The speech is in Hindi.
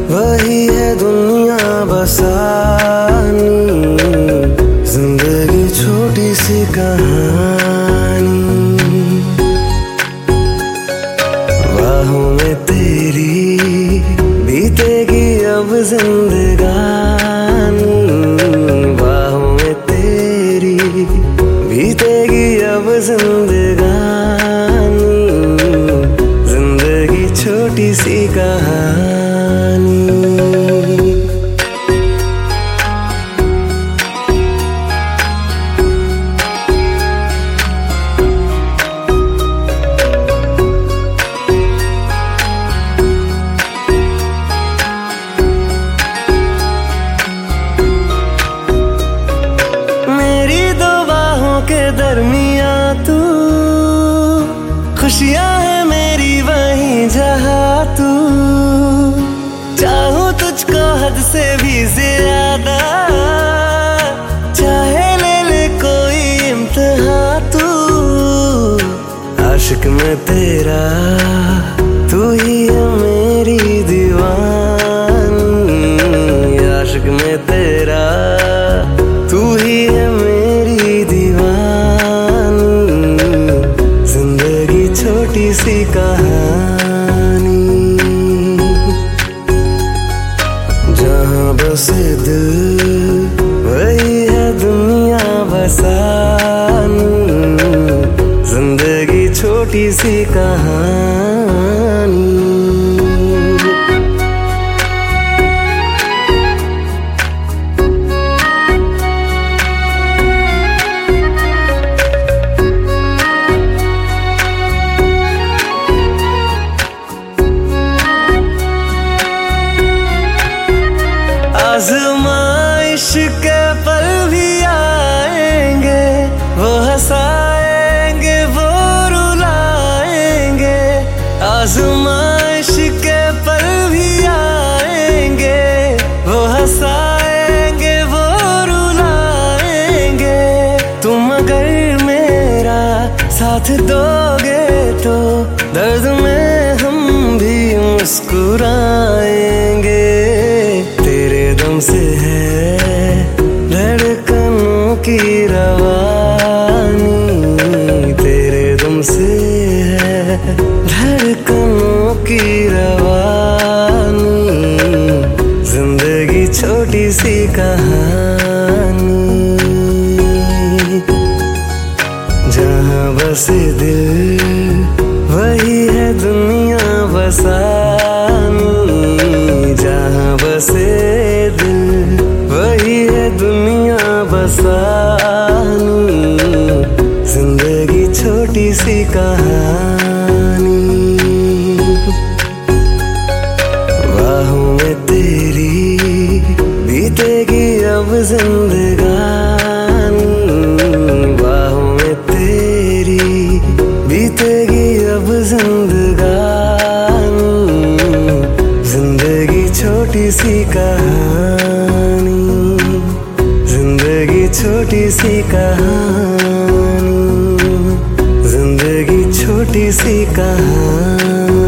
वही है दुनिया बसानी, जिंदगी छोटी सी कहानी। बाहों में तेरी बीतेगी अब जिंदगानी, बाहों में तेरी बीतेगी अब जिंदगानी, जिंदगी छोटी सी कहानी। के दरमिया तू, खुशियां है मेरी वहीं जहां तू। चाहूं तुझको हद से भी ज्यादा, चाहे ले ले कोई इम्तिहान तू। आशिक में तेरा तू ही है मेरी दीवानी, आशिक में तेरा तू ही है छोटी सी कहानी। जहाँ बसे दिल वही है दुनिया बसानी, जिंदगी छोटी सी कहानी। आज़माइश के पल भी आएंगे, वो हंसाएंगे वो रुलाएंगे। आज़माइश के पल भी आएंगे, वो हंसाएंगे वो रुलाएंगे। तुम अगर मेरा साथ दोगे तो दर्द में हम भी मुस्कुराएंगे। दम से है धड़कनों की रवानी, तेरे दम से है धड़कनों की रवानी, जिंदगी छोटी सी कहानी। जहाँ बसे दिल वही है दुनिया बसानी, जहाँ बसे वही है दुनिया बसानी, जिंदगी छोटी सी कहानी। बाहों में तेरी बीतेगी अब जिंदगानी, बाहों में तेरी बीतेगी अब जिंदगानी, जिंदगी छोटी सी कहानी, जिंदगी छोटी सी कहानी, जिंदगी छोटी सी कहानी।